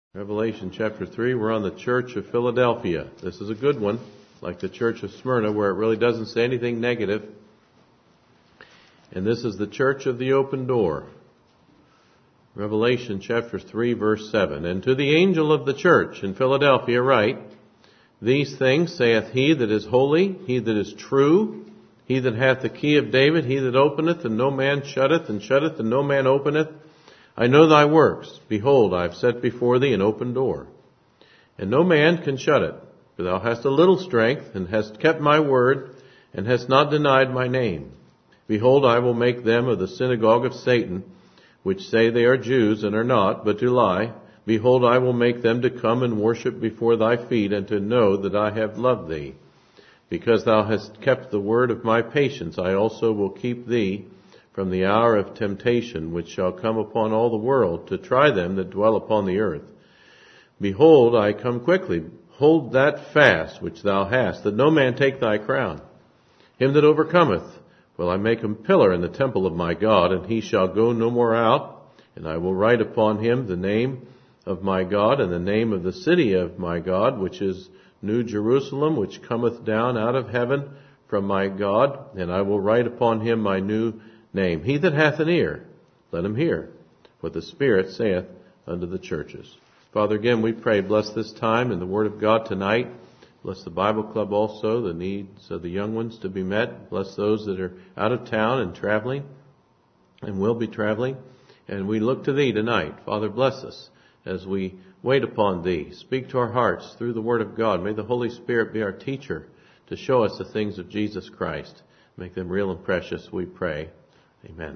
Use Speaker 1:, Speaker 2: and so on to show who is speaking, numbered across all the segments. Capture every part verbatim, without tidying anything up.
Speaker 1: Revelation chapter three, we're on the church of Philadelphia. This is a good one, like the church of Smyrna, where it really doesn't say anything negative. And this is the church of the open door. Revelation chapter three, verse seven. And to the angel of the church in Philadelphia write, These things saith he that is holy, he that is true, he that hath the key of David, he that openeth, and no man shutteth, and shutteth, and no man openeth. I know thy works. Behold, I have set before thee an open door, and no man can shut it. For thou hast a little strength, and hast kept my word, and hast not denied my name. Behold, I will make them of the synagogue of Satan, which say they are Jews, and are not, but do lie. Behold, I will make them to come and worship before thy feet, and to know that I have loved thee. Because thou hast kept the word of my patience, I also will keep thee from the hour of temptation which shall come upon all the world, to try them that dwell upon the earth. Behold, I come quickly. Hold that fast which thou hast, that no man take thy crown. Him that overcometh will I make a pillar in the temple of my God, and he shall go no more out. And I will write upon him the name of my God, and the name of the city of my God, which is New Jerusalem, which cometh down out of heaven from my God. And I will write upon him my new name. He that hath an ear, let him hear what the Spirit saith unto the churches. Father, again we pray, bless this time and the Word of God tonight. Bless the Bible Club also, the needs of the young ones to be met. Bless those that are out of town and traveling and will be traveling. And we look to Thee tonight. Father, bless us as we wait upon Thee. Speak to our hearts through the Word of God. May the Holy Spirit be our teacher to show us the things of Jesus Christ. Make them real and precious, we pray. Amen.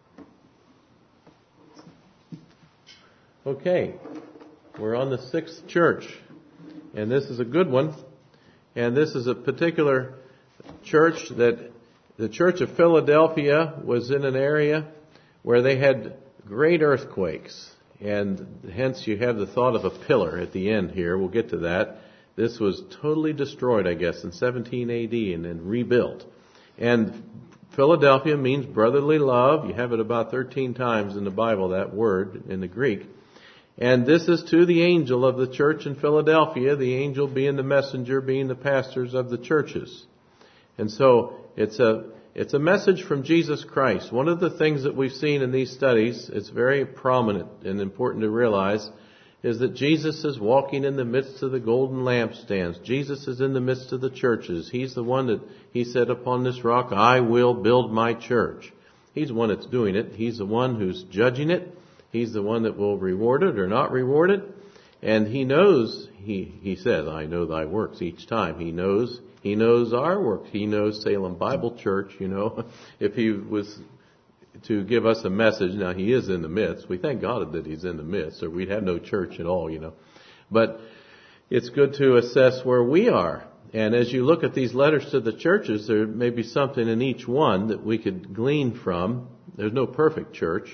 Speaker 1: Okay, we're on the sixth church, and this is a good one. And this is a particular church that the Church of Philadelphia was in an area where they had great earthquakes, and hence you have the thought of a pillar at the end here. We'll get to that. This was totally destroyed, I guess, in seventeen A D and then rebuilt. And Philadelphia means brotherly love. You have it about thirteen times in the Bible, that word in the Greek. And this is to the angel of the church in Philadelphia, the angel being the messenger, being the pastors of the churches. And so it's a it's a message from Jesus Christ. One of the things that we've seen in these studies, it's very prominent and important to realize, is that Jesus is walking in the midst of the golden lampstands. Jesus is in the midst of the churches. He's the one that He said, upon this rock I will build my church. He's the one that's doing it. He's the one who's judging it. He's the one that will reward it or not reward it. And He knows, He, he says, I know thy works each time. He knows, He knows our works. He knows Salem Bible Church, you know. If He was to give us a message, now He is in the midst. We thank God that He's in the midst, or we'd have no church at all, you know. But it's good to assess where we are. And as you look at these letters to the churches, there may be something in each one that we could glean from. There's no perfect church.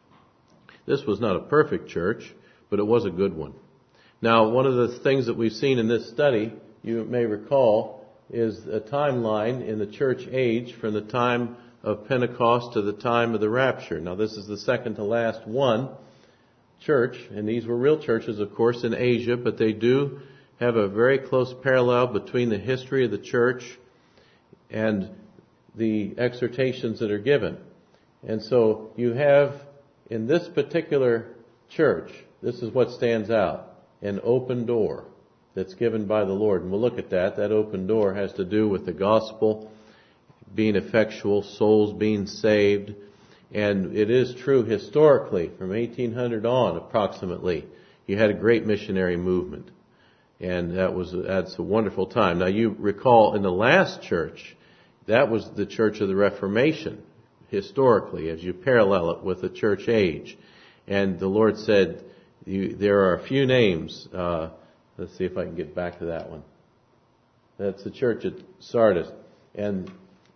Speaker 1: This was not a perfect church, but it was a good one. Now, one of the things that we've seen in this study, you may recall, is a timeline in the church age from the time of Pentecost to the time of the rapture. Now, this is the second to last one church, and these were real churches, of course, in Asia, but they do have a very close parallel between the history of the church and the exhortations that are given. And so you have, in this particular church, this is what stands out, an open door that's given by the Lord. And we'll look at that. That open door has to do with the gospel being effectual, souls being saved. And it is true historically, from eighteen hundred on approximately, you had a great missionary movement. And that was, that's a wonderful time. Now you recall in the last church, that was the church of the Reformation, historically, as you parallel it with the church age. And the Lord said, you, there are a few names, uh, let's see if I can get back to that one. That's the church at Sardis. And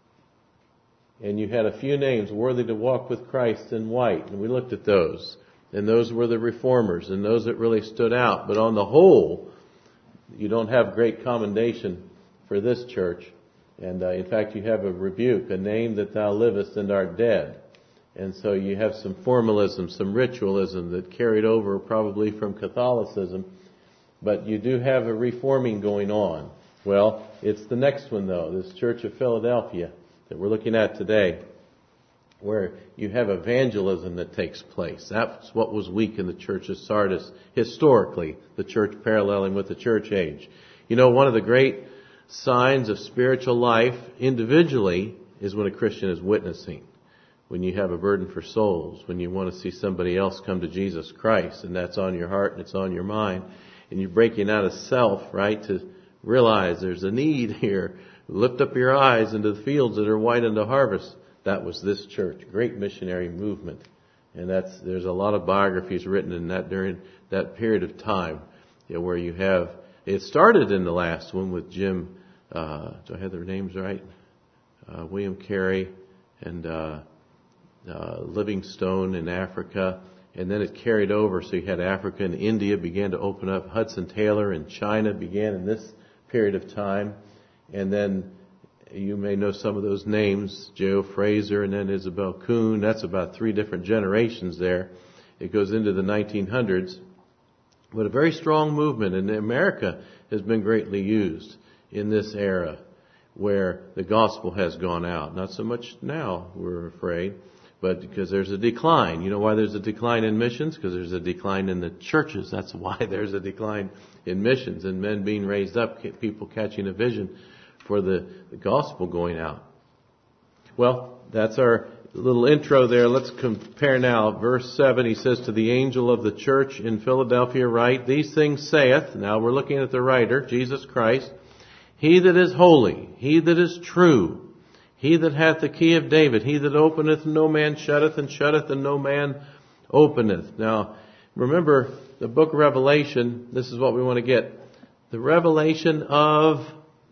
Speaker 1: And you had a few names worthy to walk with Christ in white. And we looked at those. And those were the reformers and those that really stood out. But on the whole, you don't have great commendation for this church. And uh, in fact, you have a rebuke, a name that thou livest and art dead. And so you have some formalism, some ritualism that carried over probably from Catholicism. But you do have a reforming going on. Well, it's the next one though, this Church of Philadelphia that we're looking at today, where you have evangelism that takes place. That's what was weak in the Church of Sardis historically, the church paralleling with the church age. You know, one of the great signs of spiritual life individually is when a Christian is witnessing. When you have a burden for souls, when you want to see somebody else come to Jesus Christ, and that's on your heart and it's on your mind, and you're breaking out of self, right, to realize there's a need here. Lift up your eyes into the fields that are white unto harvest. That was this church, great missionary movement. And that's, there's a lot of biographies written in that during that period of time, you know, where you have, it started in the last one with Jim, uh, do I have their names right? Uh, William Carey and, uh, uh, Livingstone in Africa. And then it carried over, so you had Africa and India began to open up. Hudson Taylor in China began in this period of time. And then you may know some of those names, J O Fraser and then Isabel Kuhn. That's about three different generations there. It goes into the nineteen hundreds. But a very strong movement, and America has been greatly used in this era where the gospel has gone out. Not so much now, we're afraid, but because there's a decline. You know why there's a decline in missions? Because there's a decline in the churches. That's why there's a decline in missions and men being raised up, people catching a vision for the, the gospel going out. Well, that's our little intro there. Let's compare now. Verse seven, he says, to the angel of the church in Philadelphia write, these things saith, now we're looking at the writer, Jesus Christ, he that is holy, he that is true, he that hath the key of David, he that openeth and no man shutteth, and shutteth and no man openeth. Now, remember the book of Revelation, this is what we want to get. The revelation of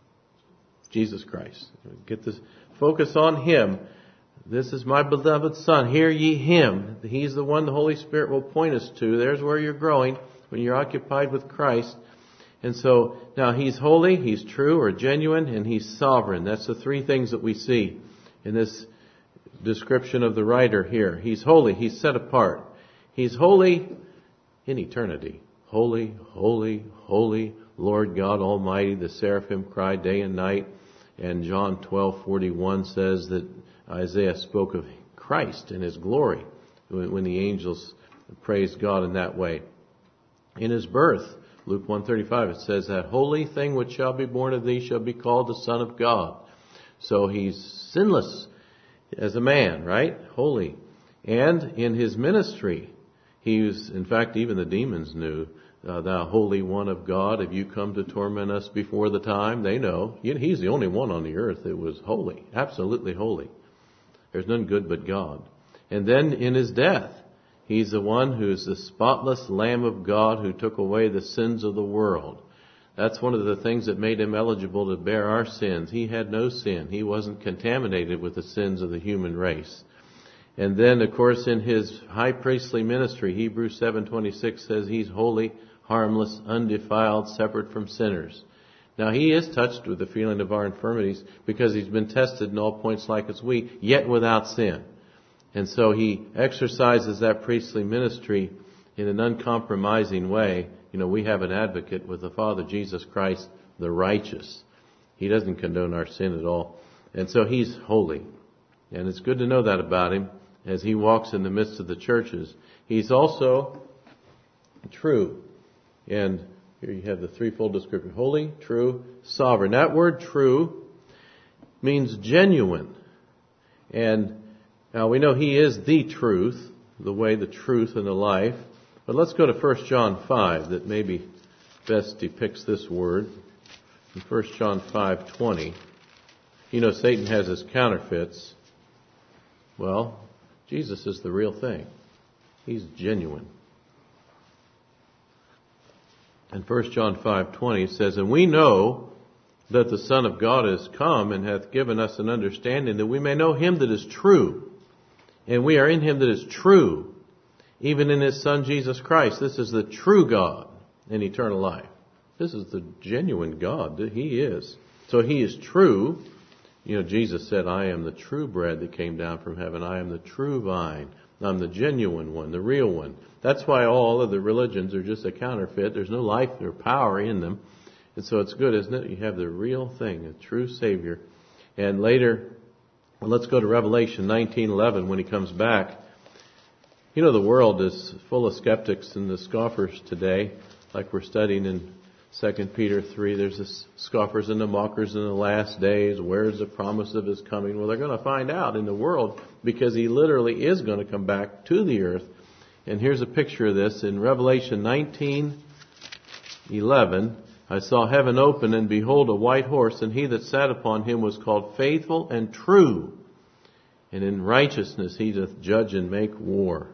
Speaker 1: Jesus Christ. Get this, focus on Him. This is my beloved Son. Hear ye Him. He's the one the Holy Spirit will point us to. There's where you're growing when you're occupied with Christ. And so, now He's holy, He's true or genuine, and He's sovereign. That's the three things that we see in this description of the writer here. He's holy, He's set apart. He's holy in eternity. Holy, holy, holy, Lord God Almighty. The seraphim cry day and night. And John twelve forty-one says that Isaiah spoke of Christ and His glory when the angels praised God in that way. In His birth, Luke one thirty-five, it says, that holy thing which shall be born of thee shall be called the Son of God. So He's sinless as a man, right? Holy. And in His ministry, He was, in fact, even the demons knew, uh, thou Holy One of God, have you come to torment us before the time? They know. He's the only one on the earth that was holy, absolutely holy. There's none good but God. And then in His death, He's the one who's the spotless Lamb of God who took away the sins of the world. That's one of the things that made Him eligible to bear our sins. He had no sin. He wasn't contaminated with the sins of the human race. And then, of course, in His high priestly ministry, Hebrews seven twenty-six says He's holy, harmless, undefiled, separate from sinners. Now, He is touched with the feeling of our infirmities because He's been tested in all points like as we, yet without sin. And so He exercises that priestly ministry in an uncompromising way. You know, we have an advocate with the Father, Jesus Christ, the righteous. He doesn't condone our sin at all. And so He's holy. And it's good to know that about Him as He walks in the midst of the churches. He's also true. And here you have the threefold description. Holy, true, sovereign. That word true means genuine. And now we know He is the truth, the way, the truth, and the life. But let's go to First John five that maybe best depicts this word. In First John five twenty, you know Satan has his counterfeits. Well, Jesus is the real thing. He's genuine. In First John five twenty it says, and we know that the Son of God is come and hath given us an understanding that we may know Him that is true. And we are in Him that is true, even in His Son Jesus Christ. This is the true God in eternal life. This is the genuine God that He is. So He is true You know, Jesus said, I am the true bread that came down from heaven. I am the true vine. I'm the genuine one, the real one. That's why all of the religions are just a counterfeit. There's no life or power in them. And so it's good, isn't it? You have the real thing, a true Savior. And later, well, let's go to Revelation nineteen eleven when he comes back. You know, the world is full of skeptics and the scoffers today, like we're studying in Second Peter three. There's the scoffers and the mockers in the last days. Where's the promise of his coming? Well, they're going to find out in the world, because he literally is going to come back to the earth. And here's a picture of this in Revelation nineteen eleven. I saw heaven open, and behold, a white horse, and he that sat upon him was called Faithful and True. And in righteousness he doth judge and make war.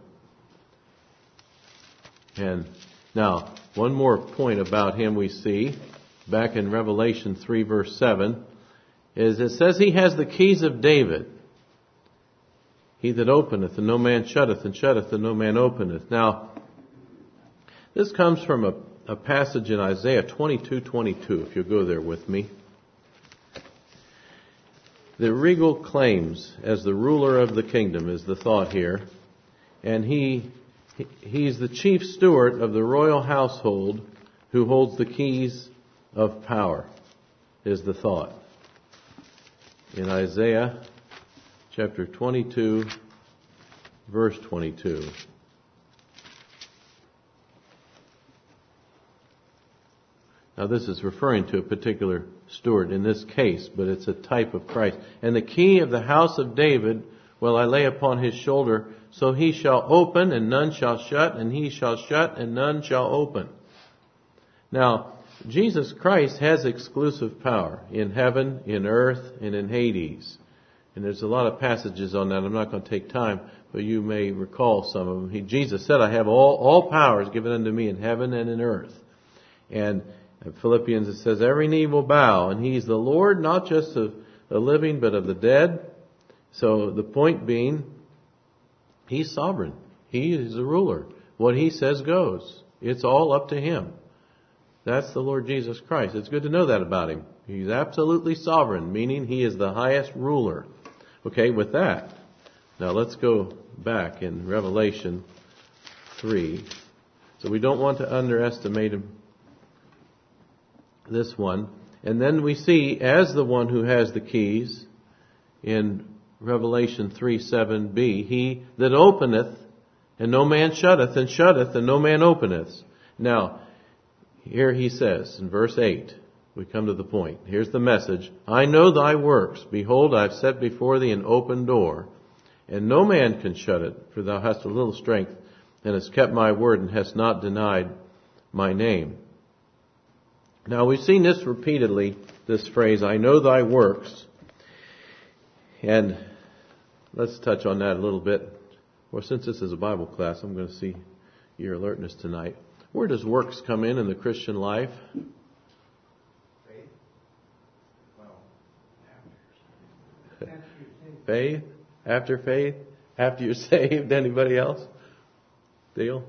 Speaker 1: And now, one more point about him we see back in Revelation three verse seven is it says he has the keys of David. He that openeth and no man shutteth, and shutteth and no man openeth. Now, this comes from a, a passage in Isaiah twenty-two twenty-two, if you'll go there with me. The regal claims as the ruler of the kingdom is the thought here. And he he's the chief steward of the royal household who holds the keys of power, is the thought. In Isaiah chapter twenty-two, verse twenty-two. Now this is referring to a particular steward in this case, but it's a type of Christ. And the key of the house of David will I lay upon his shoulder, so he shall open and none shall shut, and he shall shut and none shall open. Now, Jesus Christ has exclusive power in heaven, in earth, and in Hades. And there's a lot of passages on that. I'm not going to take time, but you may recall some of them. He, Jesus said, I have all, all powers given unto me in heaven and in earth. And in Philippians it says, every knee will bow, and he's the Lord, not just of the living, but of the dead. So the point being, he's sovereign. He is the ruler. What he says goes. It's all up to him. That's the Lord Jesus Christ. It's good to know that about him. He's absolutely sovereign, meaning he is the highest ruler. Okay, with that, now let's go back in Revelation three. So we don't want to underestimate him, this one. And then we see, as the one who has the keys, in Revelation three seven b, he that openeth, and no man shutteth, and shutteth, and no man openeth. Now, here he says, in verse eight, we come to the point. Here's the message. I know thy works. Behold, I have set before thee an open door, and no man can shut it, for thou hast a little strength, and hast kept my word, and hast not denied my name. Now, we've seen this repeatedly, this phrase, I know thy works. And let's touch on that a little bit. Well, since this is a Bible class, I'm going to see your alertness tonight. Where does works come in in the Christian life?
Speaker 2: Faith. Well, after. After you're saved.
Speaker 1: Faith? After faith? After you're saved? Anybody else? Dale?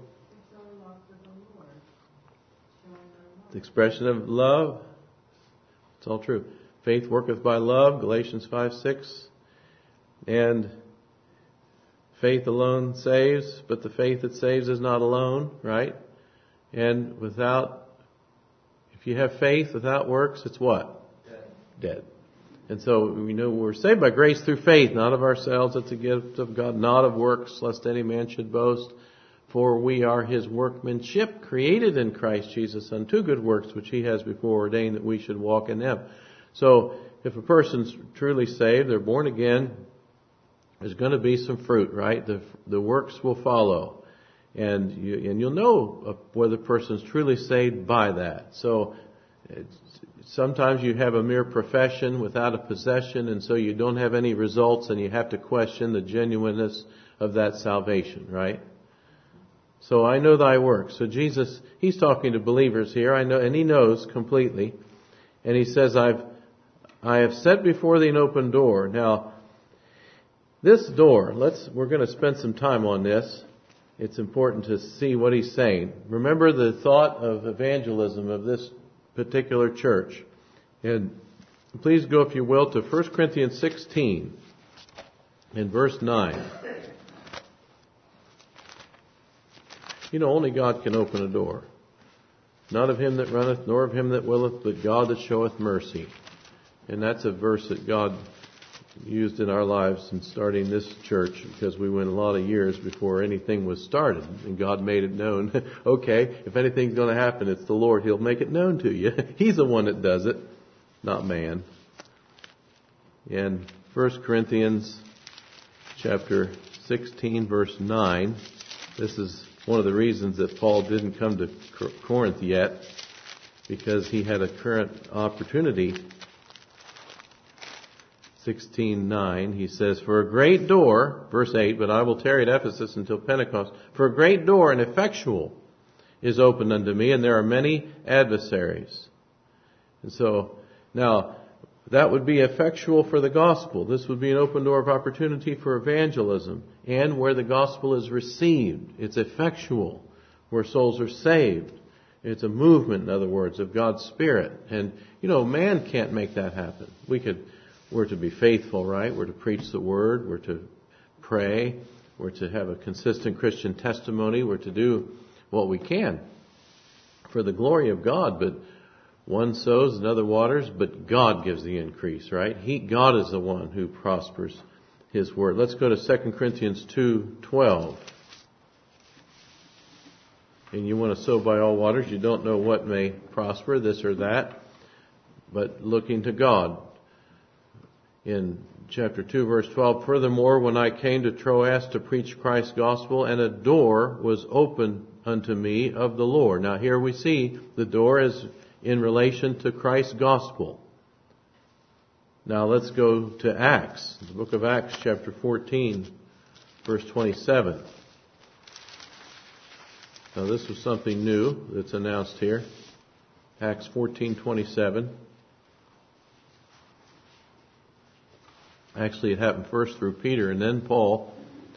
Speaker 1: The expression of love. It's all true. Faith worketh by love, Galatians five six. And faith alone saves, but the faith that saves is not alone, right? And without, if you have faith without works, it's what? Dead. Dead. And so we know we're saved by grace through faith, not of ourselves. It's a gift of God, not of works, lest any man should boast. For we are his workmanship, created in Christ Jesus unto good works, which he has before ordained that we should walk in them. So if a person's truly saved, they're born again, there's going to be some fruit, right? The the works will follow. And you, and you'll know whether the person's truly saved by that. So sometimes you have a mere profession without a possession, and so you don't have any results, and you have to question the genuineness of that salvation, right? So I know thy works. So Jesus, he's talking to believers here. I know, and he knows completely. And he says, I've, I have set before thee an open door. Now, this door, let's, we're going to spend some time on this. It's important to see what he's saying. Remember the thought of evangelism of this particular church. And Please go, if you will, to First Corinthians sixteen in verse nine. You know, only God can open a door. Not of him that runneth, nor of him that willeth, but God that showeth mercy. And that's a verse that God used in our lives in starting this church, because we went a lot of years before anything was started. And God made it known, okay, if anything's going to happen, it's the Lord. He'll make it known to you. He's the one that does it, not man. In First Corinthians chapter sixteen, verse nine, this is one of the reasons that Paul didn't come to Corinth yet, because he had a current opportunity. sixteen nine, he says, "For a great door," verse eight, "but I will tarry at Ephesus until Pentecost. For a great door and effectual is opened unto me, and there are many adversaries." And so, now, that would be effectual for the gospel. This would be an open door of opportunity for evangelism, and where the gospel is received. It's effectual, where souls are saved. It's a movement, in other words, of God's Spirit. And, you know, man can't make that happen. We could, we're to be faithful, right? We're to preach the Word. We're to pray. We're to have a consistent Christian testimony. We're to do what we can for the glory of God. But one sows, another waters, but God gives the increase, right? He, God is the one who prospers His Word. Let's go to Second Corinthians two twelve. And you want to sow by all waters. You don't know what may prosper, this or that, but looking to God. In chapter two, verse twelve, "Furthermore, when I came to Troas to preach Christ's gospel, and a door was opened unto me of the Lord." Now here we see the door is in relation to Christ's gospel. Now let's go to Acts, the book of Acts, chapter fourteen, verse twenty-seven. Now this was something new that's announced here. Acts fourteen twenty-seven. Actually, it happened first through Peter and then Paul.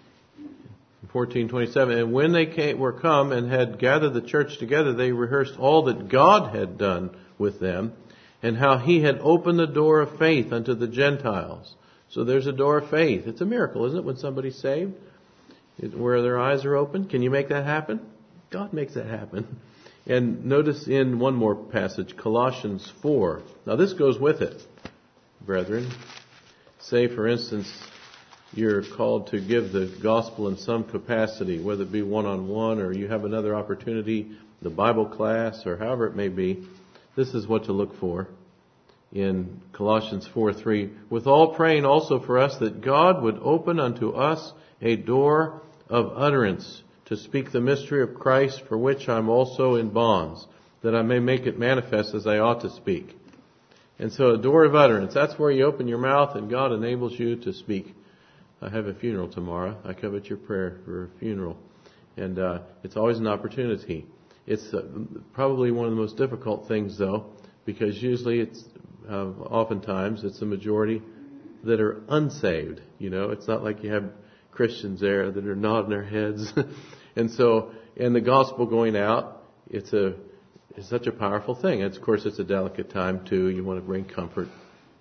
Speaker 1: fourteen twenty-seven, "And when they came, were come and had gathered the church together, they rehearsed all that God had done with them, and how He had opened the door of faith unto the Gentiles." So there's a door of faith. It's a miracle, isn't it, when somebody's saved? Where their eyes are open. Can you make that happen? God makes that happen. And notice in one more passage, Colossians four. Now this goes with it, brethren. Say, for instance, you're called to give the gospel in some capacity, whether it be one-on-one or you have another opportunity, the Bible class, or however it may be. This is what to look for in Colossians four three. "With all praying also for us, that God would open unto us a door of utterance, to speak the mystery of Christ, for which I'm also in bonds, that I may make it manifest as I ought to speak." And so a door of utterance, that's where you open your mouth and God enables you to speak. I have a funeral tomorrow. I covet your prayer for a funeral. And uh, it's always an opportunity. It's uh, probably one of the most difficult things, though, because usually it's, uh, oftentimes, it's the majority that are unsaved. You know, it's not like you have Christians there that are nodding their heads. And so, and the gospel going out, it's a, it's such a powerful thing. And of course, it's a delicate time too. You want to bring comfort.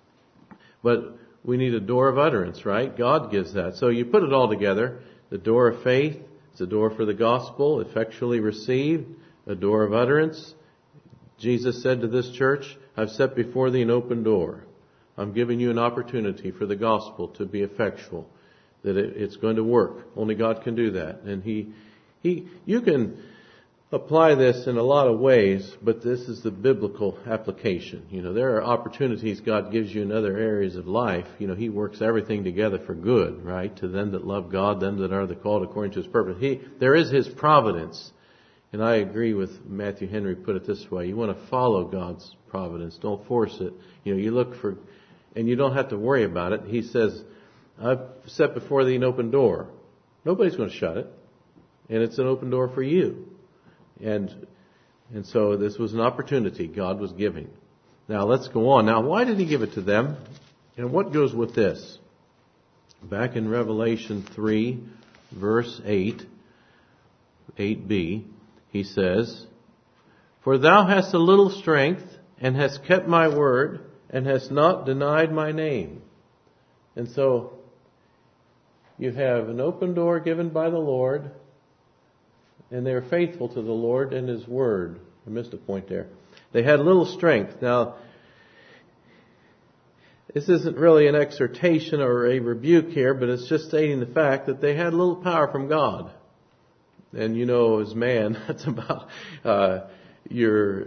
Speaker 1: But we need a door of utterance, right? God gives that. So you put it all together. The door of faith, it's a door for the gospel, effectually received. A door of utterance. Jesus said to this church, "I've set before thee an open door." I'm giving you an opportunity for the gospel to be effectual. That it, it's going to work. Only God can do that. And He, He, you can apply this in a lot of ways, but this is the biblical application. You know, there are opportunities God gives you in other areas of life. You know, He works everything together for good, right? To them that love God, them that are the called according to His purpose. He, there is His providence. And I agree with Matthew Henry, put it this way. You want to follow God's providence. Don't force it. You know, you look for, and you don't have to worry about it. He says, "I've set before thee an open door." Nobody's going to shut it. And it's an open door for you. And and so this was an opportunity God was giving. Now let's go on. Now why did He give it to them? And what goes with this? Back in Revelation three, verse eight, eight b, He says, "For thou hast a little strength, and hast kept my word, and hast not denied my name. And so you have an open door given by the Lord, and they are faithful to the Lord and His Word. I missed a point there. They had little strength. Now, this isn't really an exhortation or a rebuke here, but it's just stating the fact that they had little power from God. And you know, as man, that's about uh, your,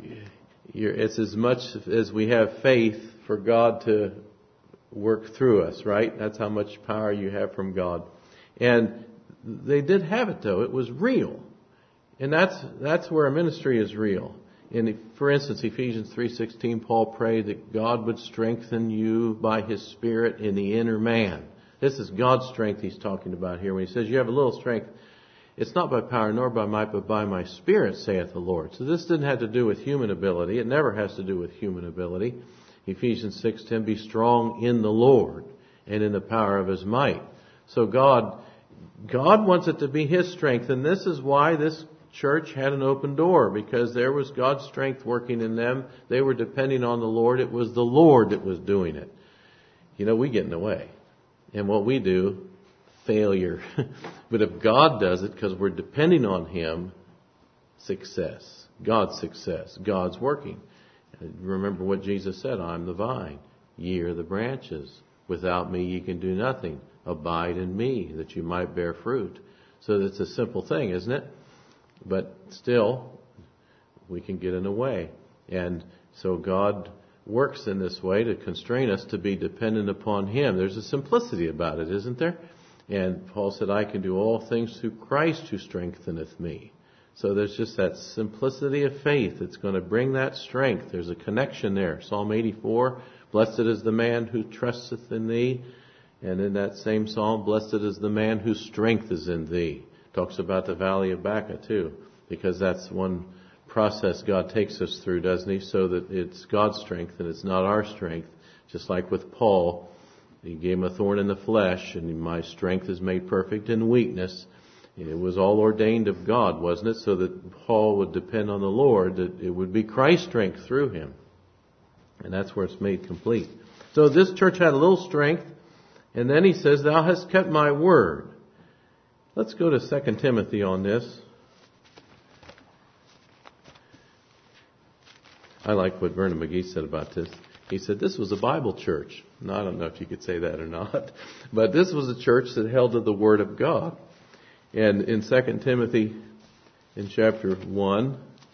Speaker 1: your. It's as much as we have faith for God to work through us, right? That's how much power you have from God. And they did have it, though. It was real, and that's that's where a ministry is real. In, for instance, Ephesians three sixteen, Paul prayed that God would strengthen you by His Spirit in the inner man. This is God's strength He's talking about here. When He says you have a little strength, it's not by power nor by might, but by my Spirit, saith the Lord. So this didn't have to do with human ability. It never has to do with human ability. Ephesians six ten, be strong in the Lord and in the power of His might. So God, God wants it to be His strength, and this is why this church had an open door, because there was God's strength working in them. They were depending on the Lord. It was the Lord that was doing it. You know, we get in the way. And what we do, failure. But if God does it, because we're depending on Him, success. God's success. God's working. Remember what Jesus said, I'm the vine. Ye are the branches. Without me ye can do nothing. Abide in me, that you might bear fruit. So it's a simple thing, isn't it? But still, we can get in the way. And so God works in this way to constrain us to be dependent upon Him. There's a simplicity about it, isn't there? And Paul said, I can do all things through Christ who strengtheneth me. So there's just that simplicity of faith that's going to bring that strength. There's a connection there. Psalm eighty-four, blessed is the man who trusteth in thee. And in that same psalm, blessed is the man whose strength is in thee. Talks about the valley of Baca too, because that's one process God takes us through, doesn't He? So that it's God's strength and it's not our strength. Just like with Paul, He gave him a thorn in the flesh, and my strength is made perfect in weakness. It was all ordained of God, wasn't it? So that Paul would depend on the Lord, that it would be Christ's strength through him. And that's where it's made complete. So this church had a little strength, and then he says, thou hast kept my word. Let's go to Second Timothy on this. I like what Vernon McGee said about this. He said this was a Bible church. Now, I don't know if you could say that or not, but this was a church that held to the Word of God. And in Second Timothy, in chapter one,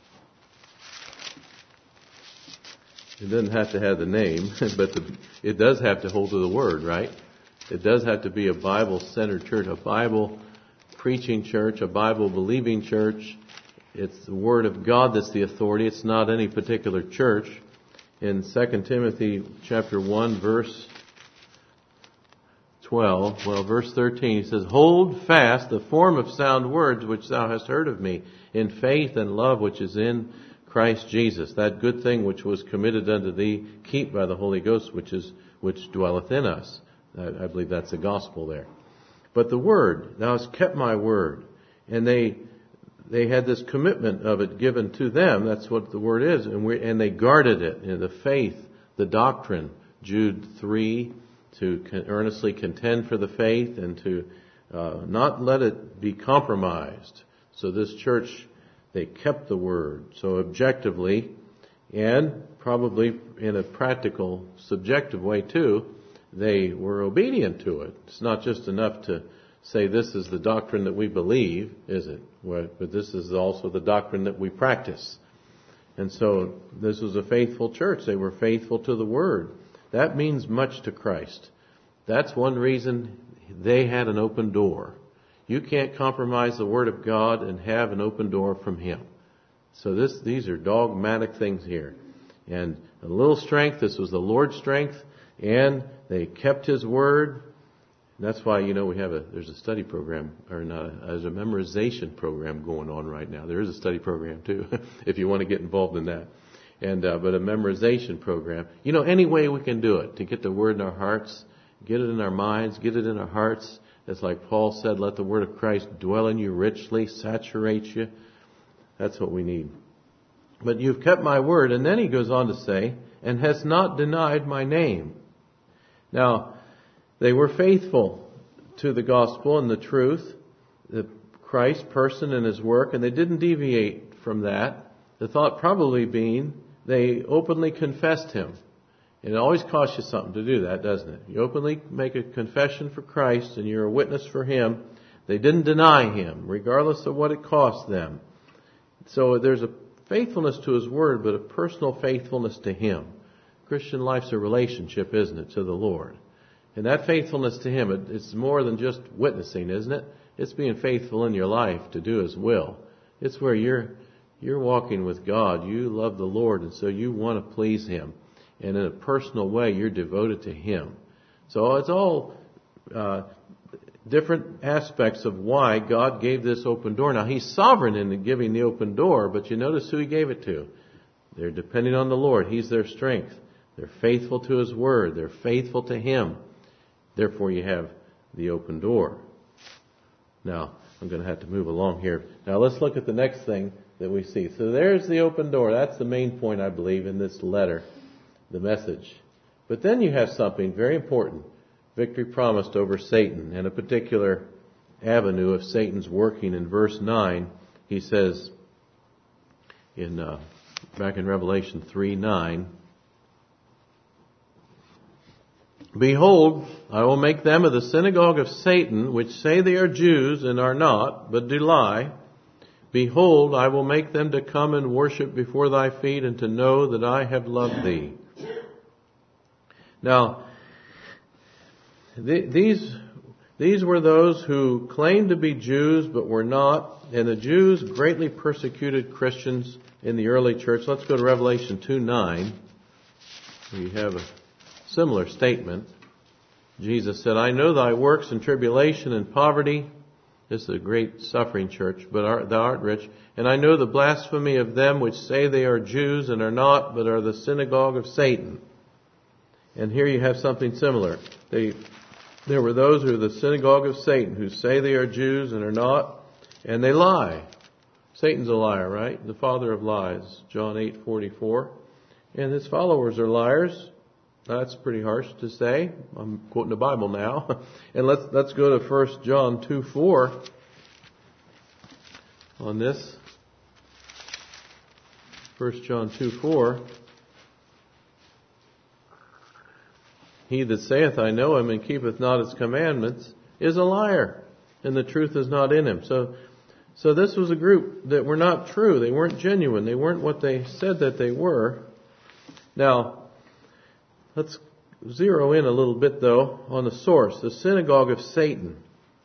Speaker 1: it doesn't have to have the name, but the, it does have to hold to the Word, right? It does have to be a Bible-centered church, a Bible preaching church, a Bible-believing church. It's the Word of God that's the authority. It's not any particular church. In Second Timothy chapter one, verse twelve, well, verse thirteen, he says, hold fast the form of sound words which thou hast heard of me, in faith and love which is in Christ Jesus. That good thing which was committed unto thee, keep by the Holy Ghost, which is which dwelleth in us. I, I believe that's the gospel there. But the word, thou hast kept my word. And they they had this commitment of it given to them. That's what the word is. And we and they guarded it. You know, the faith, the doctrine, Jude three, to con- earnestly contend for the faith and to uh, not let it be compromised. So this church, they kept the word. So objectively, and probably in a practical, subjective way too, they were obedient to it. It's not just enough to say this is the doctrine that we believe, is it? But this is also the doctrine that we practice. And so this was a faithful church. They were faithful to the Word. That means much to Christ. That's one reason they had an open door. You can't compromise the Word of God and have an open door from Him. So this, these are dogmatic things here. And a little strength, this was the Lord's strength, and they kept His Word. And that's why, you know, we have a, there's a study program, or not, a, there's a memorization program going on right now. There is a study program too, if you want to get involved in that. And, uh, but a memorization program. You know, any way we can do it to get the Word in our hearts, get it in our minds, get it in our hearts. It's like Paul said, let the Word of Christ dwell in you richly, saturate you. That's what we need. But you've kept my word. And then he goes on to say, and hast not denied my name. Now, they were faithful to the gospel and the truth, the Christ person and his work, and they didn't deviate from that. The thought probably being they openly confessed him. And it always costs you something to do that, doesn't it? You openly make a confession for Christ and you're a witness for him. They didn't deny him, regardless of what it cost them. So there's a faithfulness to his word, but a personal faithfulness to him. Christian life's a relationship, isn't it, to the Lord? And that faithfulness to him, it, it's more than just witnessing, isn't it? It's being faithful in your life to do his will. It's where you're you're walking with God. You love the Lord, and so you want to please him. And in a personal way, you're devoted to him. So it's all uh, different aspects of why God gave this open door. Now, he's sovereign in giving the open door, but you notice who he gave it to. They're depending on the Lord. He's their strength. They're faithful to his word. They're faithful to him. Therefore, you have the open door. Now, I'm going to have to move along here. Now, let's look at the next thing that we see. So there's the open door. That's the main point, I believe, in this letter, the message. But then you have something very important. Victory promised over Satan, and a particular avenue of Satan's working. In verse nine, he says, in uh, back in Revelation three nine, Behold, I will make them of the synagogue of Satan, which say they are Jews and are not, but do lie. Behold, I will make them to come and worship before thy feet, and to know that I have loved thee. Now, th- these these were those who claimed to be Jews but were not, and the Jews greatly persecuted Christians in the early church. Let's go to Revelation two nine. We have a similar statement. Jesus said, I know thy works and tribulation and poverty. This is a great suffering church, but art, thou art rich. And I know the blasphemy of them which say they are Jews and are not, but are the synagogue of Satan. And here you have something similar. They, there were those who are the synagogue of Satan, who say they are Jews and are not, and they lie. Satan's a liar, right? The father of lies, John eight forty-four. And his followers are liars. That's pretty harsh to say. I'm quoting the Bible now. And let's let's go to First John two four on this. First John two four. He that saith, I know him, and keepeth not his commandments, is a liar, and the truth is not in him. So, so this was a group that were not true. They weren't genuine. They weren't what they said that they were. Now, let's zero in a little bit, though, on the source, the synagogue of Satan.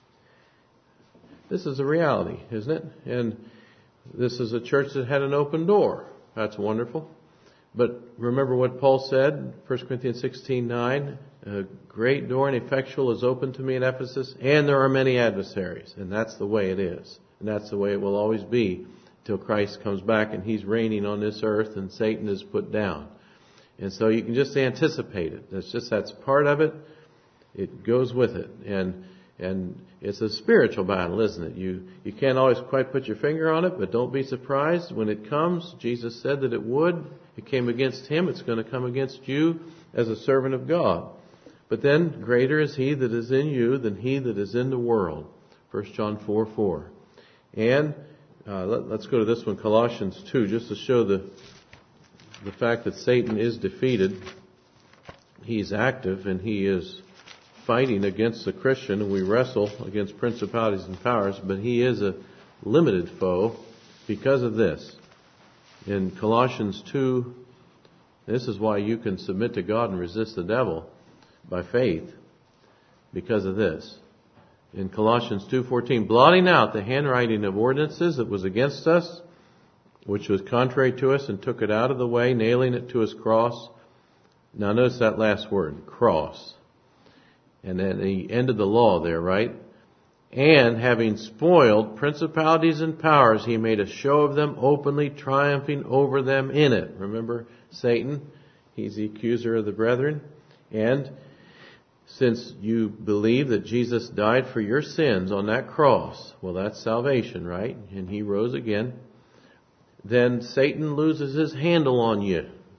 Speaker 1: This is a reality, isn't it? And this is a church that had an open door. That's wonderful. But remember what Paul said, First Corinthians sixteen nine, a great door and effectual is open to me in Ephesus, and there are many adversaries. And that's the way it is. And that's the way it will always be till Christ comes back and he's reigning on this earth and Satan is put down. And so you can just anticipate it. That's just, that's part of it. It goes with it. And and it's a spiritual battle, isn't it? You you can't always quite put your finger on it, but don't be surprised when it comes. Jesus said that it would. It came against him. It's going to come against you as a servant of God. But then, greater is he that is in you than he that is in the world. First John four four. And uh, let, let's go to this one, Colossians two, just to show the the fact that Satan is defeated. He's active and he is fighting against the Christian, and we wrestle against principalities and powers, but he is a limited foe because of this. In Colossians two, this is why you can submit to God and resist the devil by faith, because of this. In Colossians two fourteen, blotting out the handwriting of ordinances that was against us, which was contrary to us, and took it out of the way, nailing it to his cross. Now notice that last word, cross. And then he ended the law there, right? And having spoiled principalities and powers, he made a show of them openly, triumphing over them in it. Remember Satan? He's the accuser of the brethren. And since you believe that Jesus died for your sins on that cross, well, that's salvation, right? And he rose again. Then Satan loses his handle on you.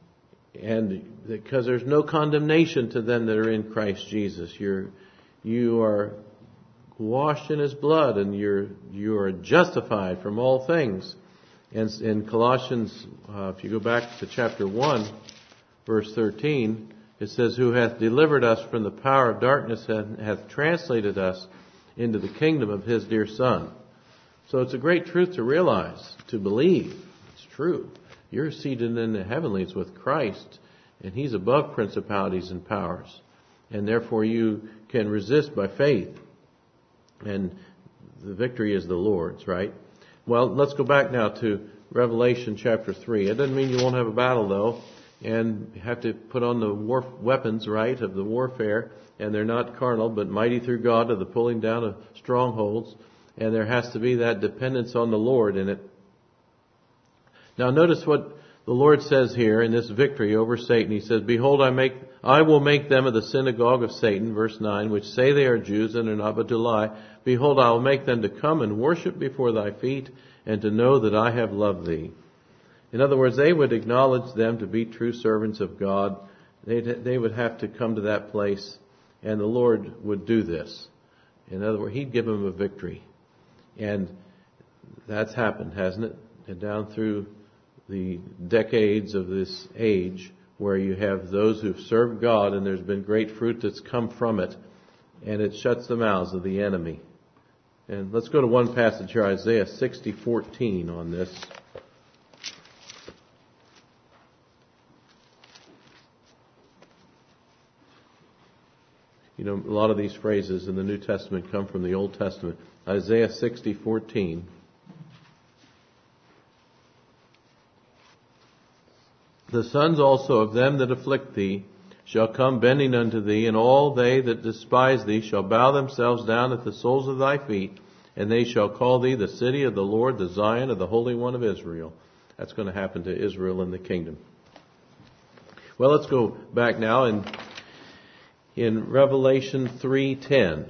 Speaker 1: and because there's no condemnation to them that are in Christ Jesus. You're, you are washed in His blood, and you're, you are justified from all things. And in Colossians, uh, if you go back to chapter one, verse thirteen, it says, "Who hath delivered us from the power of darkness and hath translated us into the kingdom of His dear Son." So it's a great truth to realize, to believe. It's true. You're seated in the heavenlies with Christ, and He's above principalities and powers. And therefore you can resist by faith. And the victory is the Lord's, right? Well, let's go back now to Revelation chapter three. It doesn't mean you won't have a battle, though. And you have to put on the war weapons, right, of the warfare. And they're not carnal, but mighty through God to the pulling down of strongholds. And there has to be that dependence on the Lord in it. Now notice what the Lord says here in this victory over Satan. He says, "Behold, I make, I will make them of the synagogue of Satan," verse nine, "which say they are Jews and are not, but do lie. Behold, I will make them to come and worship before thy feet, and to know that I have loved thee." In other words, they would acknowledge them to be true servants of God. They'd, they would have to come to that place, and the Lord would do this. In other words, He'd give them a victory. And that's happened, hasn't it? And down through the decades of this age, where you have those who've served God, and there's been great fruit that's come from it, and it shuts the mouths of the enemy. And let's go to one passage here, Isaiah sixty fourteen on this. You know, a lot of these phrases in the New Testament come from the Old Testament. Isaiah sixty fourteen. "The sons also of them that afflict thee shall come bending unto thee, and all they that despise thee shall bow themselves down at the soles of thy feet, and they shall call thee the city of the Lord, the Zion of the Holy One of Israel." That's going to happen to Israel in the kingdom. Well, let's go back now in, in Revelation three ten.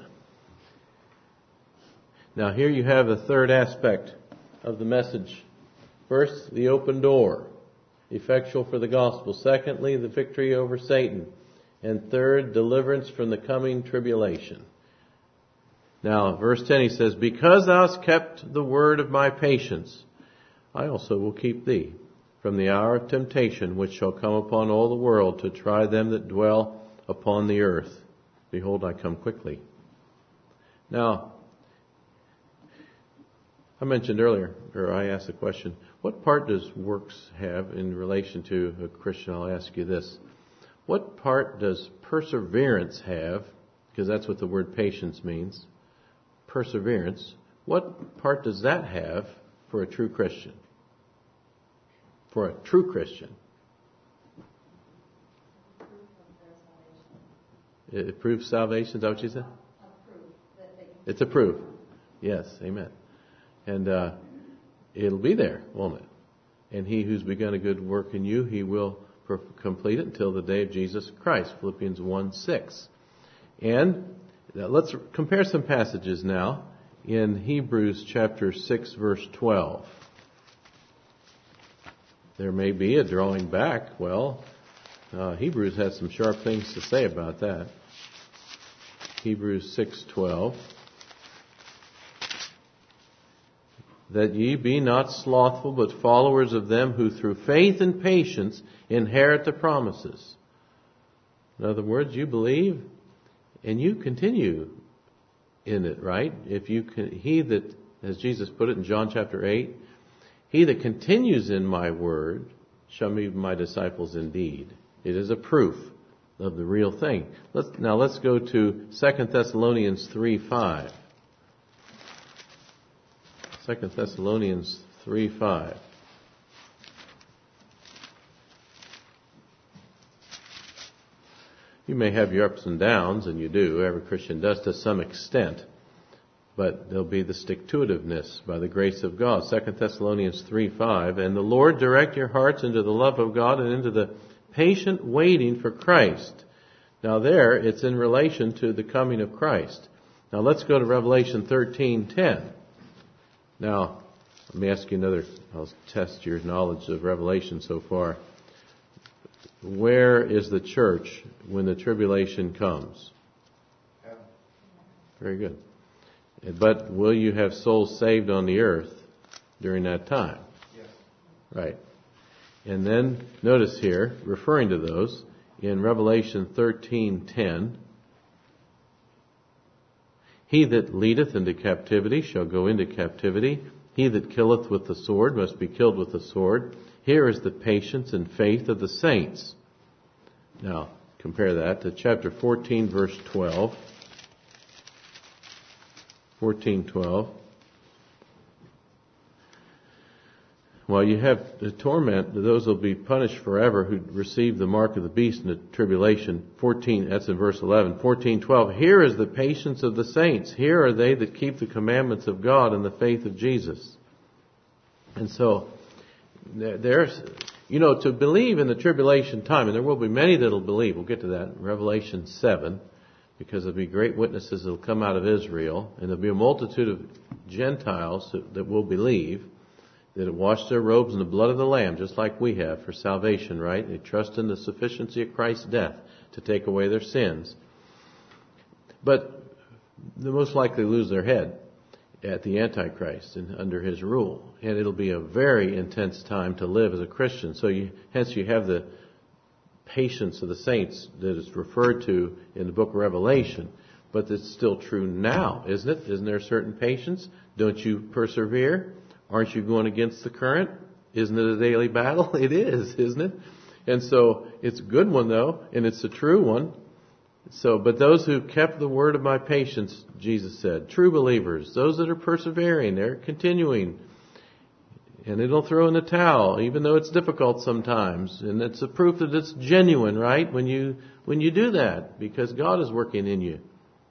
Speaker 1: Now here you have the third aspect of the message. First, the open door, effectual for the gospel. Secondly, the victory over Satan. And third, deliverance from the coming tribulation. Now, verse ten, he says, "Because thou hast kept the word of my patience, I also will keep thee from the hour of temptation, which shall come upon all the world to try them that dwell upon the earth. Behold, I come quickly." Now, I mentioned earlier, or I asked the question, what part does works have in relation to a Christian? I'll ask you this. What part does perseverance have? Because that's what the word patience means. Perseverance. What part does that have for a true Christian? For a true Christian. It proves salvation. Is that what you said? It's a proof. Yes, amen. And uh, it'll be there, won't it? "And he who's begun a good work in you, he will complete it until the day of Jesus Christ." Philippians one six. And let's compare some passages now in Hebrews chapter six, verse twelve. There may be a drawing back. Well, uh, Hebrews has some sharp things to say about that. Hebrews six twelve. "That ye be not slothful, but followers of them who through faith and patience inherit the promises." In other words, you believe and you continue in it, right? If you can, he that, as Jesus put it in John chapter eight, "He that continues in my word shall be my disciples indeed." It is a proof of the real thing. Let's, now let's go to Second Thessalonians three five. Second Thessalonians three five. You may have your ups and downs, and you do. Every Christian does to some extent. But there'll be the stick-to-itiveness by the grace of God. Second Thessalonians three five. "And the Lord direct your hearts into the love of God and into the patient waiting for Christ." Now there, it's in relation to the coming of Christ. Now let's go to Revelation thirteen ten. Now, let me ask you another, I'll test your knowledge of Revelation so far. where is the church when the tribulation comes?
Speaker 2: Heaven.
Speaker 1: Very good. But will you have souls saved on the earth during that time?
Speaker 2: Yes.
Speaker 1: Right. And then notice here, referring to those, in Revelation thirteen ten, he that leadeth into captivity shall go into captivity. He that killeth with the sword must be killed with the sword. Here is the patience and faith of the saints. Now, compare that to chapter fourteen, verse twelve. fourteen twelve. While you have the torment, those will be punished forever who receive the mark of the beast in the tribulation. fourteen, that's in verse eleven. fourteen twelve. Here is the patience of the saints. Here are they that keep the commandments of God and the faith of Jesus. And so, there's, you know, to believe in the tribulation time, and there will be many that will believe. We'll get to that in Revelation seven, because there'll be great witnesses that will come out of Israel, and there'll be a multitude of Gentiles that, that will believe, that have washed their robes in the blood of the Lamb, just like we have for salvation, right? They trust in the sufficiency of Christ's death to take away their sins. But they'll most likely lose their head at the Antichrist and under his rule. And it'll be a very intense time to live as a Christian. So you, hence you have the patience of the saints that is referred to in the book of Revelation. But it's still true now, isn't it? Isn't there a certain patience? Don't you persevere? Aren't you going against the current? Isn't it a daily battle? It is, isn't it? And so it's a good one though, and it's a true one. So, but those who kept the word of my patience, Jesus said, true believers, those that are persevering, they're continuing, and they don't throw in the towel, even though it's difficult sometimes. And it's a proof that it's genuine, right? When you, when you do that, because God is working in you.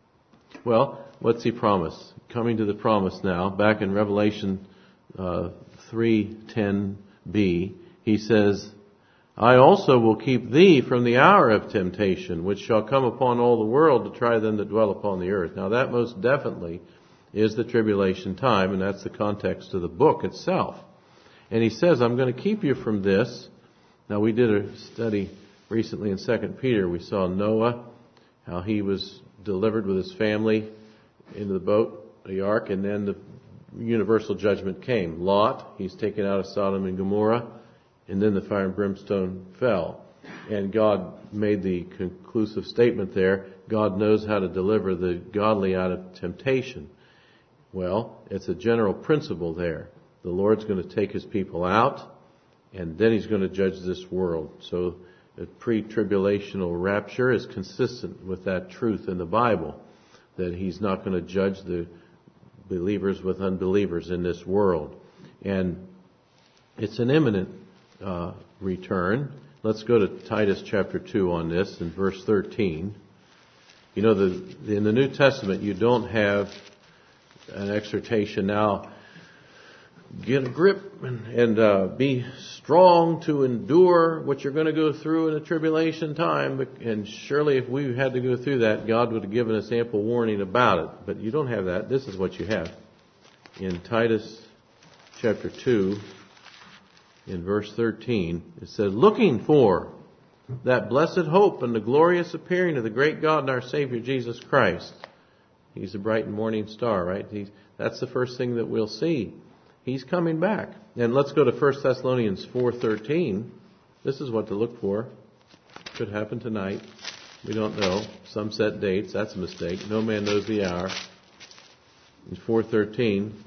Speaker 1: Well, what's He promise? Coming to the promise now, back in Revelation Uh, three ten b, he says, I also will keep thee from the hour of temptation, which shall come upon all the world to try them that dwell upon the earth. Now that most definitely is the tribulation time, and that's the context of the book itself. And he says, I'm going to keep you from this. Now we did a study recently in Second Peter. We saw Noah, how he was delivered with his family into the boat, the ark, and then the universal judgment came. Lot, he's taken out of Sodom and Gomorrah, and then the fire and brimstone fell. And God made the conclusive statement there, God knows how to deliver the godly out of temptation. Well, it's a general principle there. The Lord's going to take His people out, and then He's going to judge this world. So the pre-tribulational rapture is consistent with that truth in the Bible, that He's not going to judge the believers with unbelievers in this world. And it's an imminent uh, return. Let's go to Titus chapter two on this in verse thirteen. You know, the, in the New Testament, you don't have an exhortation now, get a grip and, and uh, be strong to endure what you're going to go through in a tribulation time. And surely if we had to go through that, God would have given us ample warning about it. But you don't have that. This is what you have. In Titus chapter two, in verse thirteen, it says, looking for that blessed hope and the glorious appearing of the great God and our Savior Jesus Christ. He's the bright and morning star, right? He's, that's the first thing that we'll see. He's coming back. And let's go to First Thessalonians four thirteen. This is what to look for. Could happen tonight. We don't know. Some set dates. That's a mistake. No man knows the hour. In four thirteen.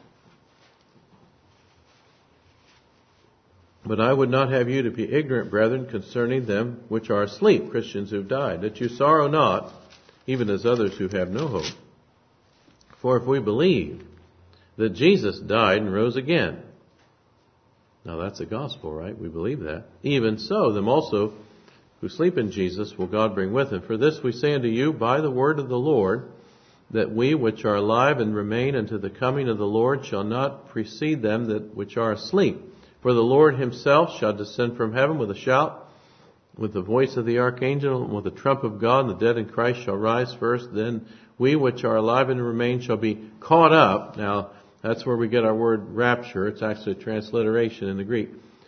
Speaker 1: But I would not have you to be ignorant, brethren, concerning them which are asleep, Christians who have died, that you sorrow not, even as others who have no hope. For if we believe that Jesus died and rose again. Now that's the gospel, right? We believe that. Even so, them also who sleep in Jesus will God bring with Him. For this we say unto you by the word of the Lord, that we which are alive and remain unto the coming of the Lord shall not precede them that which are asleep. For the Lord Himself shall descend from heaven with a shout, with the voice of the archangel, and with the trump of God, and the dead in Christ shall rise first. Then we which are alive and remain shall be caught up. Now, that's where we get our word rapture. It's actually a transliteration in the Greek.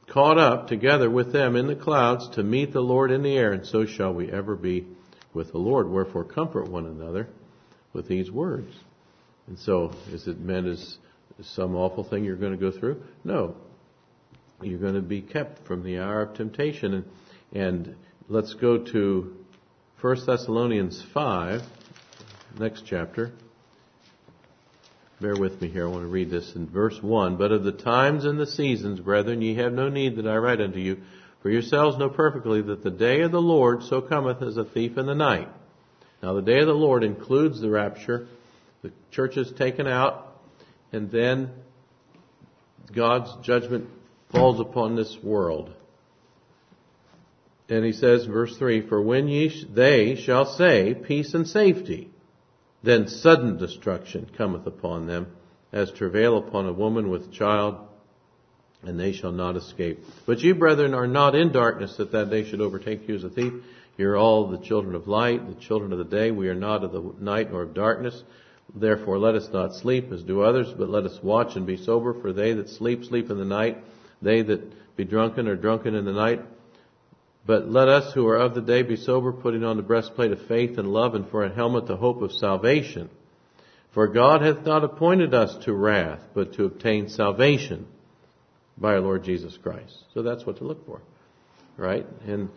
Speaker 1: caught up together with them in the clouds to meet the Lord in the air, and so shall we ever be with the Lord. Wherefore comfort one another with these words. And so, is it meant as some awful thing you're going to go through? No. You're going to be kept from the hour of temptation. And, and let's go to First Thessalonians five, next chapter. Bear with me here. I want to read this in verse one. But of the times and the seasons, brethren, ye have no need that I write unto you. For yourselves know perfectly that the day of the Lord so cometh as a thief in the night. Now the day of the Lord includes the rapture. The church is taken out. And then God's judgment falls upon this world. And he says, verse three, For when ye sh- they shall say, peace and safety, then sudden destruction cometh upon them, as travail upon a woman with child, and they shall not escape. But you, brethren, are not in darkness, that that day should overtake you as a thief. You are all the children of light, the children of the day. We are not of the night nor of darkness. Therefore let us not sleep as do others, but let us watch and be sober. For they that sleep, sleep in the night. They that be drunken are drunken in the night. But let us who are of the day be sober, putting on the breastplate of faith and love, and for a helmet the hope of salvation. For God hath not appointed us to wrath, but to obtain salvation by our Lord Jesus Christ. So that's what to look for, right? And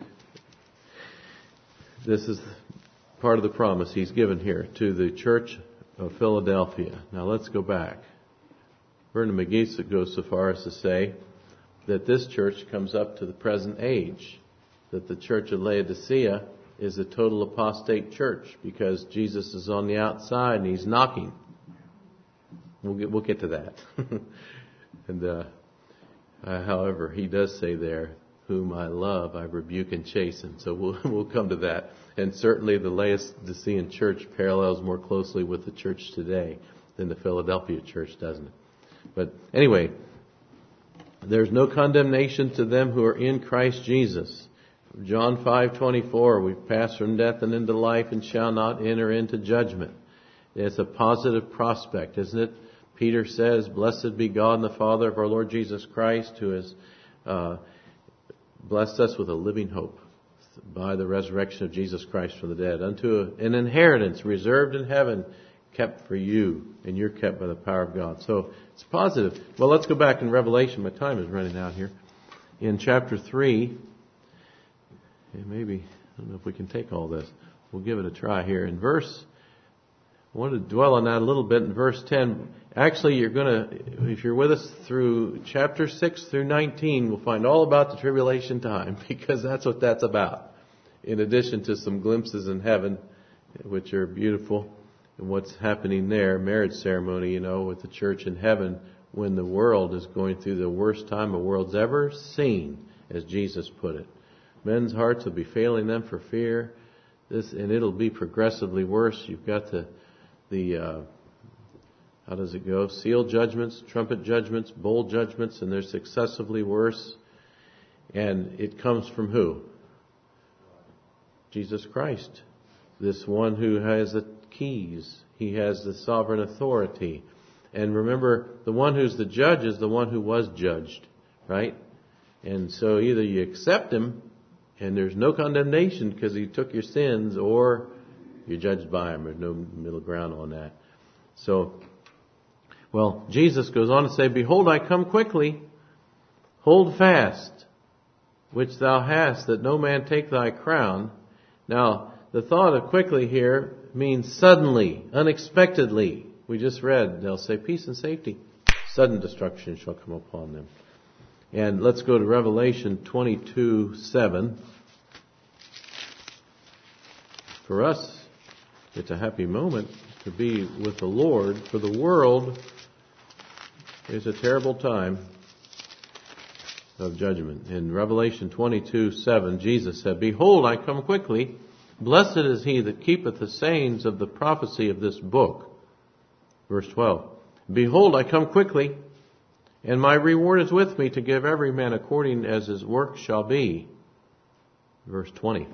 Speaker 1: this is part of the promise He's given here to the church of Philadelphia. Now let's go back. Vernon McGee goes so far as to say that this church comes up to the present age. That the church of Laodicea is a total apostate church because Jesus is on the outside and He's knocking. We'll get, we'll get to that. and uh, uh, however, He does say there, whom I love, I rebuke and chasten. So we'll we'll come to that. And certainly the Laodicean church parallels more closely with the church today than the Philadelphia church, doesn't it? But anyway, there's no condemnation to them who are in Christ Jesus. John five twenty-four, we've passed from death and into life and shall not enter into judgment. It's a positive prospect, isn't it? Peter says, Blessed be God and the Father of our Lord Jesus Christ, who has uh, blessed us with a living hope by the resurrection of Jesus Christ from the dead, unto a, an inheritance reserved in heaven, kept for you, and you're kept by the power of God. So it's positive. Well, let's go back in Revelation. My time is running out here. In chapter three, and maybe, I don't know if we can take all this. We'll give it a try here. In verse, I want to dwell on that a little bit. In verse ten, actually you're going to, if you're with us through chapter six through nineteen, we'll find all about the tribulation time, because that's what that's about. In addition to some glimpses in heaven, which are beautiful, and what's happening there, marriage ceremony, you know, with the church in heaven, when the world is going through the worst time the world's ever seen, as Jesus put it. Men's hearts will be failing them for fear. This, and it'll be progressively worse. You've got the, the, uh, how does it go? Seal judgments, trumpet judgments, bowl judgments, and they're successively worse. And it comes from who? Jesus Christ. This one who has the keys. He has the sovereign authority. And remember, the one who's the judge is the one who was judged, right? And so either you accept Him, and there's no condemnation because He took your sins, or you're judged by Him. There's no middle ground on that. So, well, Jesus goes on to say, Behold, I come quickly. Hold fast, which thou hast, that no man take thy crown. Now, the thought of quickly here means suddenly, unexpectedly. We just read, they'll say, peace and safety. Sudden destruction shall come upon them. And let's go to Revelation twenty-two seven. For us, it's a happy moment to be with the Lord. For the world is a terrible time of judgment. In Revelation twenty-two seven, Jesus said, Behold, I come quickly. Blessed is he that keepeth the sayings of the prophecy of this book. Verse twelve. Behold, I come quickly. And my reward is with me to give every man according as his work shall be. Verse twenty.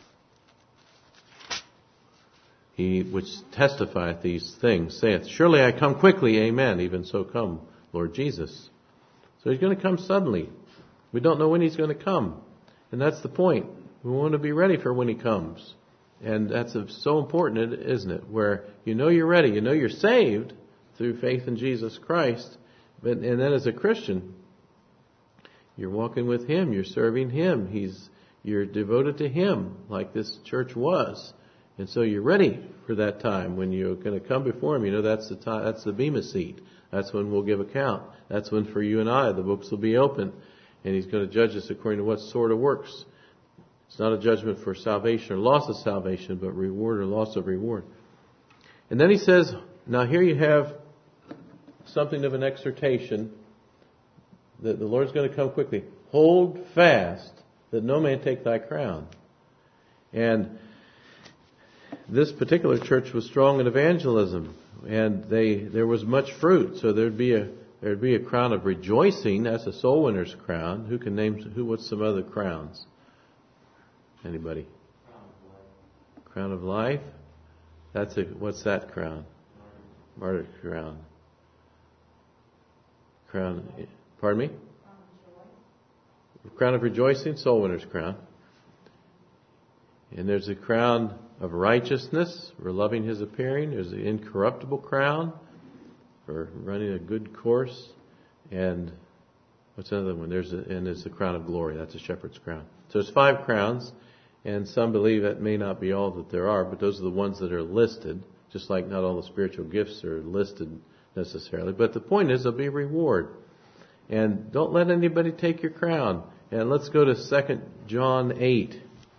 Speaker 1: He which testifieth these things saith, Surely I come quickly, amen. Even so come, Lord Jesus. So He's going to come suddenly. We don't know when He's going to come. And that's the point. We want to be ready for when He comes. And that's so important, isn't it? Where you know you're ready. You know you're saved through faith in Jesus Christ. But, and then as a Christian, you're walking with Him. You're serving Him. He's, you're devoted to Him like this church was. And so you're ready for that time when you're going to come before Him. You know, that's the time, that's the Bema seat. That's when we'll give account. That's when for you and I, the books will be open. And He's going to judge us according to what sort of works. It's not a judgment for salvation or loss of salvation, but reward or loss of reward. And then He says, now here you have something of an exhortation that the Lord's going to come quickly. Hold fast that no man take thy crown. And this particular church was strong in evangelism, and they there was much fruit. So there'd be a there'd be a crown of rejoicing. That's a soul winner's crown. Who can name who? What's some other crowns? Anybody? Crown of life. Crown of life. That's a what's that crown? Martyr crown. Crown. Pardon me? Crown of rejoicing, soul winner's crown. And there's a crown of righteousness for loving His appearing. There's the incorruptible crown for running a good course. And what's another one? There's a, and there's the crown of glory. That's a shepherd's crown. So there's five crowns, and some believe that may not be all that there are, but those are the ones that are listed. Just like not all the spiritual gifts are listed necessarily. But the point is, there'll be a reward. And don't let anybody take your crown. And let's go to Second John eight.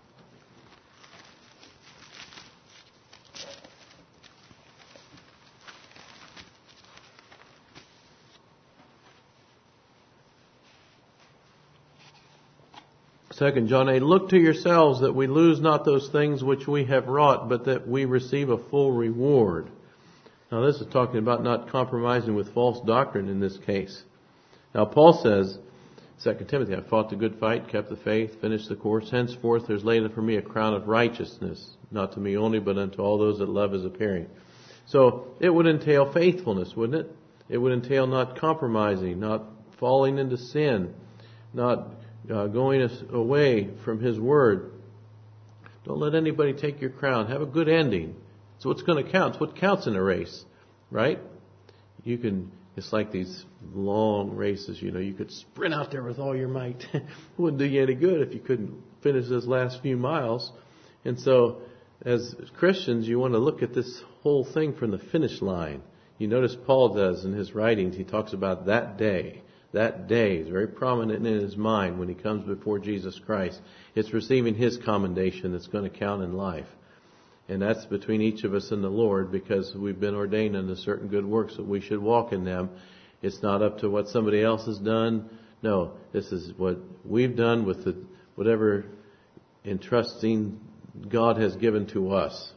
Speaker 1: Second John eight, look to yourselves that we lose not those things which we have wrought, but that we receive a full reward. Now this is talking about not compromising with false doctrine in this case. Now Paul says, Second Timothy, I fought the good fight, kept the faith, finished the course. Henceforth there's laid up for me a crown of righteousness, not to me only, but unto all those that love His appearing. So it would entail faithfulness, wouldn't it? It would entail not compromising, not falling into sin, not uh, going away from His Word. Don't let anybody take your crown. Have a good ending. It's what's going to count. It's what counts in a race, right? You can... It's like these long races, you know, you could sprint out there with all your might. It wouldn't do you any good if you couldn't finish those last few miles. And so, as Christians, you want to look at this whole thing from the finish line. You notice Paul does in his writings, he talks about that day. That day is very prominent in his mind when he comes before Jesus Christ. It's receiving His commendation that's going to count in life. And that's between each of us and the Lord, because we've been ordained unto certain good works that we should walk in them. It's not up to what somebody else has done. No, this is what we've done with the, whatever entrusting God has given to us.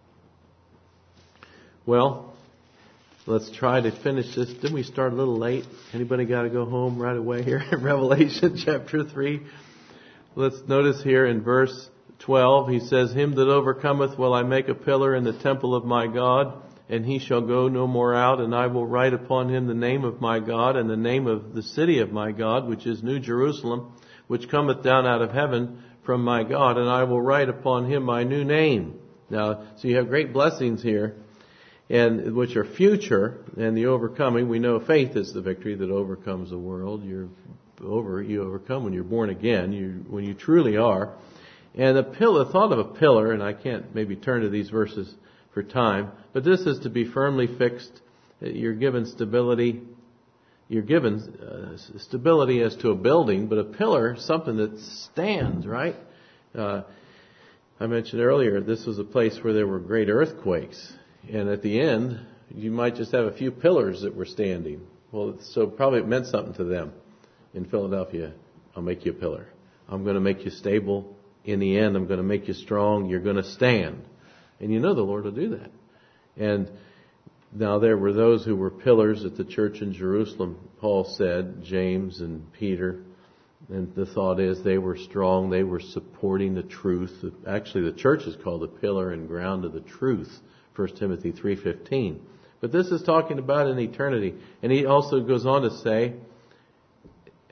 Speaker 1: Well, let's try to finish this. Didn't we start a little late? Anybody got to go home right away here in Revelation chapter three? Let's notice here in verse twelve, he says, Him that overcometh will I make a pillar in the temple of my God, and he shall go no more out, and I will write upon him the name of my God, and the name of the city of my God, which is New Jerusalem, which cometh down out of heaven from my God, and I will write upon him my new name. Now, so you have great blessings here, and which are future, and the overcoming. We know faith is the victory that overcomes the world. You're over, you overcome when you're born again, you when you truly are. And the pillar, the thought of a pillar, and I can't maybe turn to these verses for time, but this is to be firmly fixed. You're given stability. You're given uh, stability as to a building, but a pillar, something that stands, right? Uh, I mentioned earlier, this was a place where there were great earthquakes, and at the end, you might just have a few pillars that were standing. Well, so probably it meant something to them in Philadelphia. I'll make you a pillar. I'm going to make you stable. In the end, I'm going to make you strong. You're going to stand. And you know the Lord will do that. And now there were those who were pillars at the church in Jerusalem, Paul said, James and Peter. And the thought is they were strong. They were supporting the truth. Actually, the church is called the pillar and ground of the truth, First Timothy three fifteen. But this is talking about an eternity. And he also goes on to say,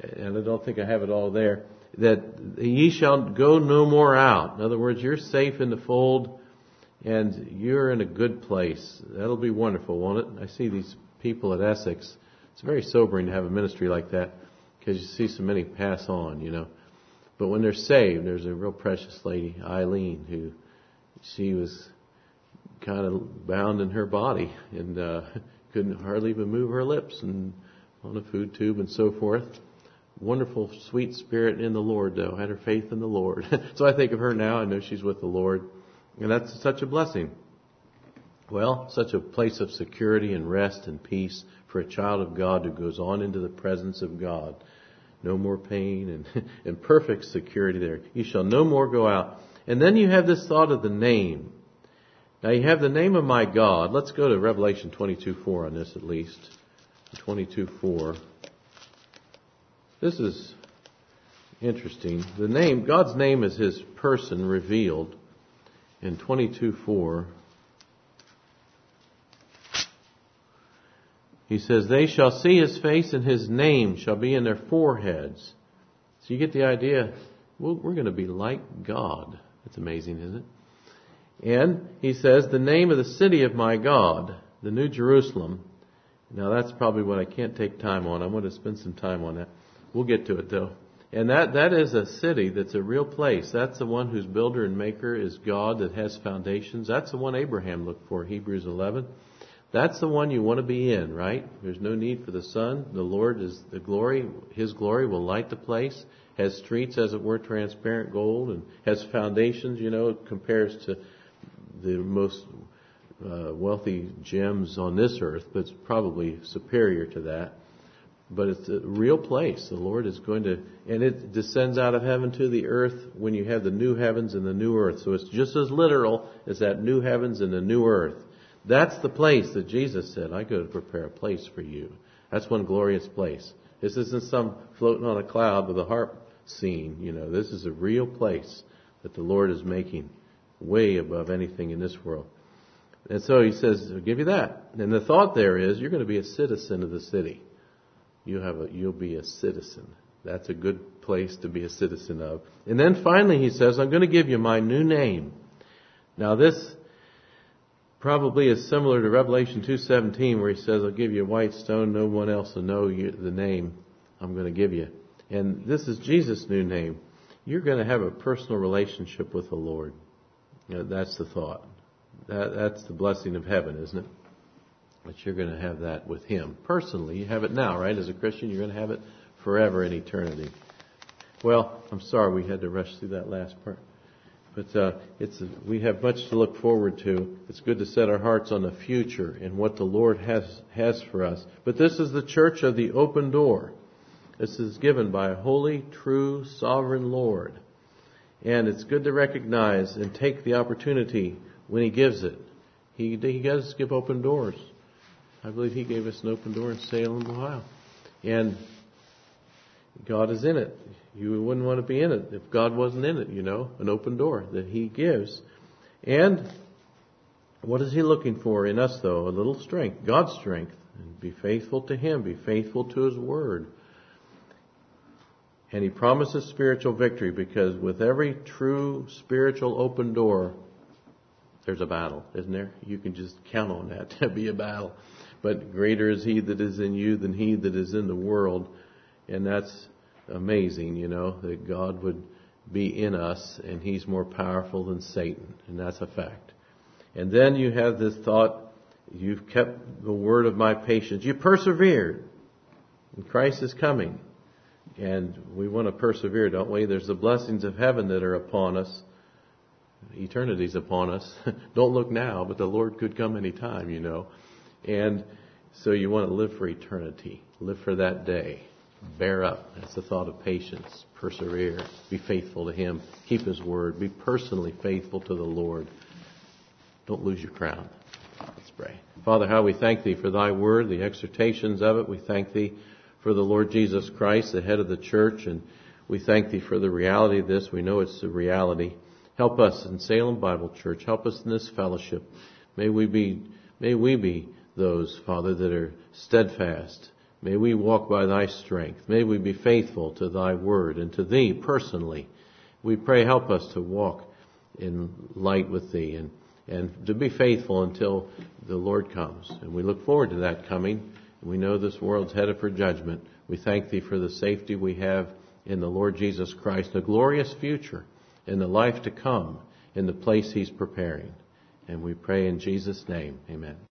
Speaker 1: and I don't think I have it all there, that ye shall go no more out. In other words, you're safe in the fold and you're in a good place. That'll be wonderful, won't it? I see these people at Essex. It's very sobering to have a ministry like that because you see so many pass on, you know. But when they're saved, there's a real precious lady, Eileen, who she was kind of bound in her body and uh, couldn't hardly even move her lips and on a food tube and so forth. Wonderful, sweet spirit in the Lord, though. Had her faith in the Lord. So I think of her now. I know she's with the Lord. And that's such a blessing. Well, such a place of security and rest and peace for a child of God who goes on into the presence of God. No more pain and, and perfect security there. You shall no more go out. And then you have this thought of the name. Now you have the name of my God. Let's go to Revelation twenty-two four on this at least. twenty-two four. This is interesting. The name, God's name is His person revealed in twenty-two four. He says, they shall see His face and His name shall be in their foreheads. So you get the idea, well, we're going to be like God. That's amazing, isn't it? And He says, the name of the city of my God, the New Jerusalem. Now that's probably what I can't take time on. I want to spend some time on that. We'll get to it though. And that, that is a city that's a real place. That's the one whose builder and maker is God, that has foundations. That's the one Abraham looked for, Hebrews eleven. That's the one you want to be in, right? There's no need for the sun. The Lord is the glory. His glory will light the place. Has streets, as it were, transparent gold, and has foundations, you know, it compares to the most uh, wealthy gems on this earth, but it's probably superior to that. But it's a real place. The Lord is going to, and it descends out of heaven to the earth when you have the new heavens and the new earth. So it's just as literal as that new heavens and the new earth. That's the place that Jesus said, I go to prepare a place for you. That's one glorious place. This isn't some floating on a cloud with a harp scene. You know, this is a real place that the Lord is making way above anything in this world. And so He says, I'll give you that. And the thought there is, you're going to be a citizen of the city. You have a, you'll be a citizen. That's a good place to be a citizen of. And then finally He says, I'm going to give you my new name. Now this probably is similar to Revelation two seventeen, where He says, I'll give you a white stone, no one else will know you, the name I'm going to give you. And this is Jesus' new name. You're going to have a personal relationship with the Lord. You know, that's the thought. That, that's the blessing of heaven, isn't it? But you're going to have that with Him. Personally, you have it now, right? As a Christian, you're going to have it forever in eternity. Well, I'm sorry we had to rush through that last part. But uh, it's a, we have much to look forward to. It's good to set our hearts on the future and what the Lord has has for us. But this is the church of the open door. This is given by a holy, true, sovereign Lord. And it's good to recognize and take the opportunity when He gives it. He, he does give open doors. I believe He gave us an open door in Salem, Ohio. And God is in it. You wouldn't want to be in it if God wasn't in it, you know, an open door that He gives. And what is He looking for in us, though? A little strength, God's strength. And be faithful to Him. Be faithful to His Word. And He promises spiritual victory, because with every true spiritual open door, there's a battle, isn't there? You can just count on that to be a battle. But greater is He that is in you than he that is in the world. And that's amazing, you know, that God would be in us and He's more powerful than Satan. And that's a fact. And then you have this thought, you've kept the word of my patience. You persevered. And Christ is coming. And we want to persevere, don't we? There's the blessings of heaven that are upon us. Eternity's upon us. Don't look now, but the Lord could come any time, you know. And so you want to live for eternity. Live for that day. Bear up. That's the thought of patience. Persevere. Be faithful to Him. Keep His word. Be personally faithful to the Lord. Don't lose your crown. Let's pray. Father, how we thank Thee for Thy word, the exhortations of it. We thank Thee for the Lord Jesus Christ, the head of the church. And we thank Thee for the reality of this. We know it's the reality. Help us in Salem Bible Church. Help us in this fellowship. May we be, may we be those, Father, that are steadfast, May we walk by thy strength. May we be faithful to thy word and to thee personally. We pray, help us to walk in light with thee and, and to be faithful until the Lord comes. And we look forward to that coming. We know this world's headed for judgment. We thank thee for the safety we have in the Lord Jesus Christ, the glorious future, in the life to come, in the place he's preparing. And we pray in Jesus' name, amen.